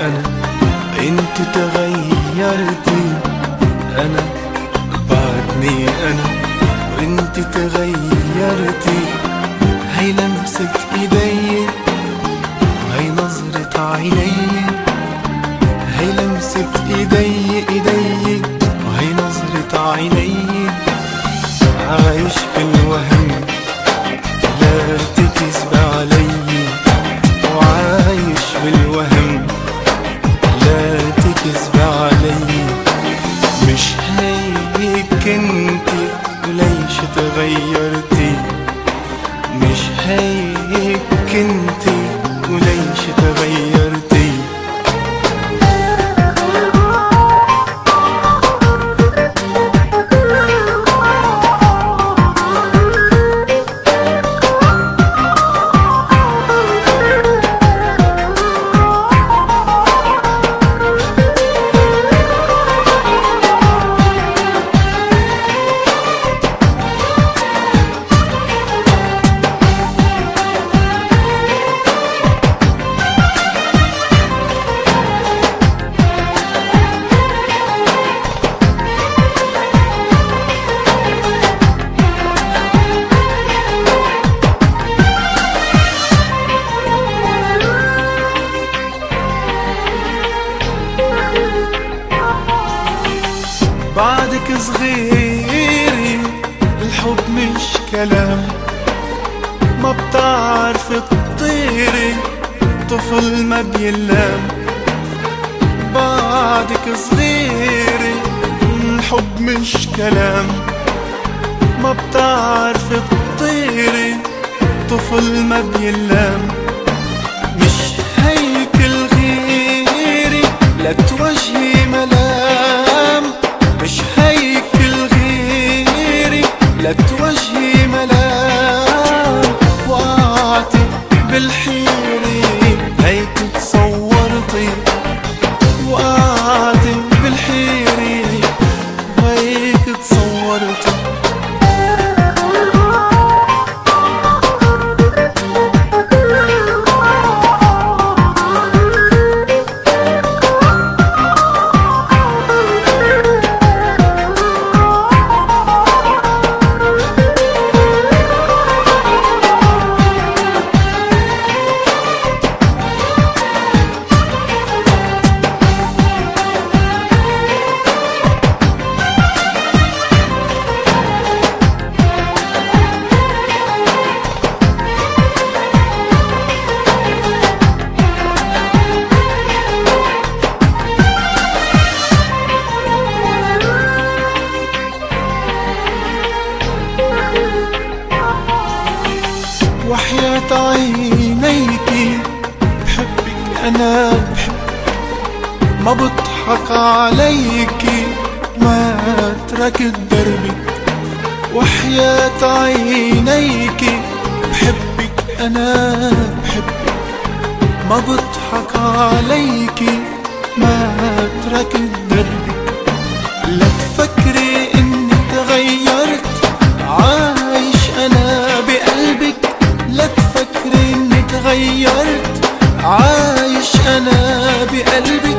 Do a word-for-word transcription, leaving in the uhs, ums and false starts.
أنا انت تغيرتي، أنا بعدني أنا وانت تغيرتي. هي لمسة ايدي وهي نظرة عيني، هي لمسة ايدي ايدي وهي نظرة عيني. عايش بالوهم لا تكذب علي، وعايش بالوهم لا تكذب علي. مش هيك انتي وليش تغيرتي، مش هيك انتي وليش تغيرتي. بعدك صغيري الحب مش كلام، ما بتعرف تطيري طفل ما بيلام. بعدك صغيري الحب مش كلام، ما بتعرف تطيري طفل ما بيلام. مش هيك الغيري لا توجهي ملام، مش هيك الغيري لا توجهي ملام. وقعتي بالحيري هيك تصورتي، وقعتي بالحيري هيك تصورتي. وحياة عينيكي بحبك أنا بحبك، ما بضحك عليكي ما تركت دربك. وحياة عينيكي بحبك أنا بحبك، ما بضحك عليكي ما تركت دربك. لا تفكري إني تغيرت، عايش أنا بقلبك. لا تفكري إني تغيرت، عايش أنا بقلبك.